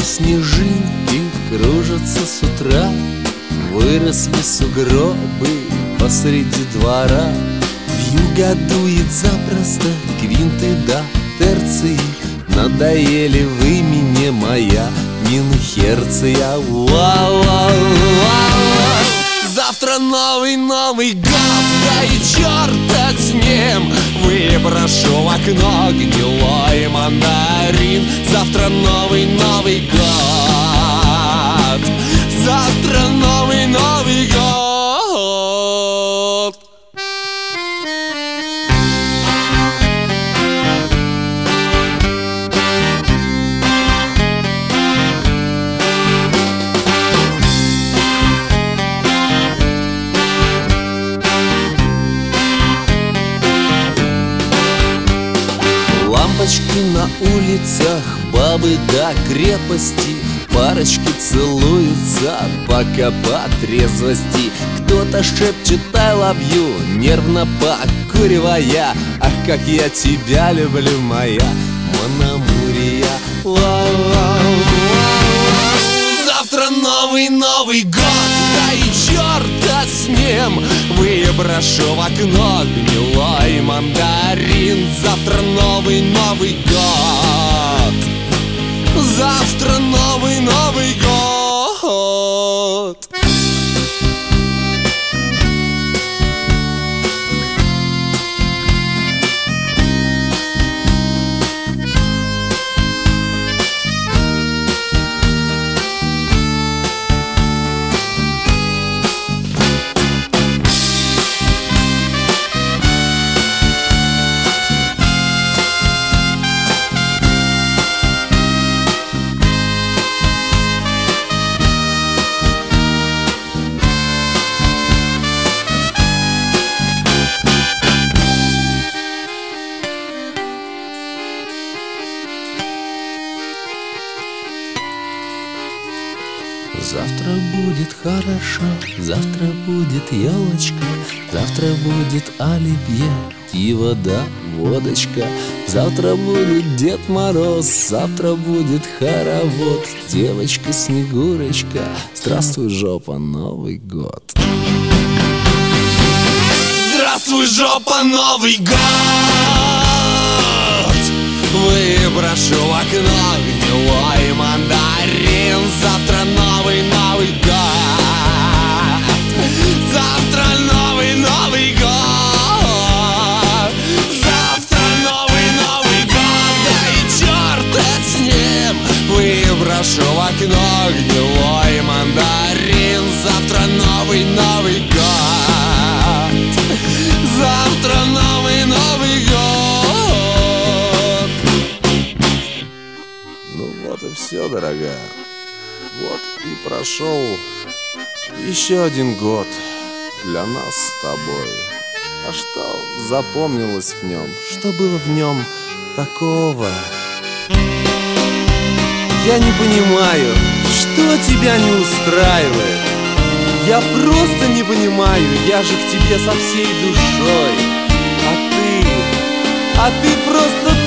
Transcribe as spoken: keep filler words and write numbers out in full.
снежинки кружатся с утра, выросли сугробы посреди двора. Вьюга дует запросто, квинты да терции, надоели вы мне, моя Минхерция. Вау-вау-вау-вау. Завтра новый Новый год, да и черта с ним, выброшу в окно гнилой мандарин. Завтра новый Новый год, завтра новый Новый год. Лампочки на улицах, бабы до крепости, парочки целуются, пока по трезвости. Кто-то шепчет I love you, нервно покуривая. Ах, как я тебя люблю, моя Мономурия. Завтра новый Новый год, да и черта с ним, выброшу в окно гнилой мандарин. Завтра новый Новый год, завтра новый Новый год. Завтра будет хорошо, завтра будет елочка, завтра будет оливье и вода, водочка. Завтра будет Дед Мороз, завтра будет хоровод. Девочка Снегурочка, здравствуй, жопа, Новый год. Здравствуй, жопа, Новый год. Выброшу в окно гнилой мандарин. Завтра новый Новый год, завтра новый Новый год, завтра новый Новый год, да и черт с ним, выброшу в окно гнилой мандарин. Завтра новый Новый год, завтра новый Новый год. Ну вот и все, дорогая. Вот и прошел еще один год для нас с тобой. А что запомнилось в нем? Что было в нем такого? Я не понимаю, что тебя не устраивает. Я просто не понимаю, я же к тебе со всей душой. А ты, а ты просто